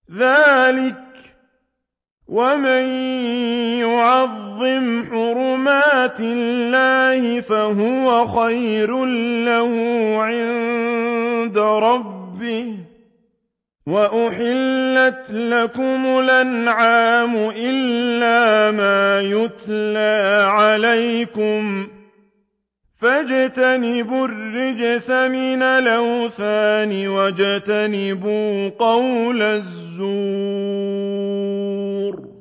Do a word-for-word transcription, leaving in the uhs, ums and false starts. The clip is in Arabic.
ذلك ومن يعظم حرمات الله فهو خير له عند ربه وأحلت لكم الأنعام إلا ما يتلى عليكم فاجتنبوا الرجس من الأوثان واجتنبوا قول الزور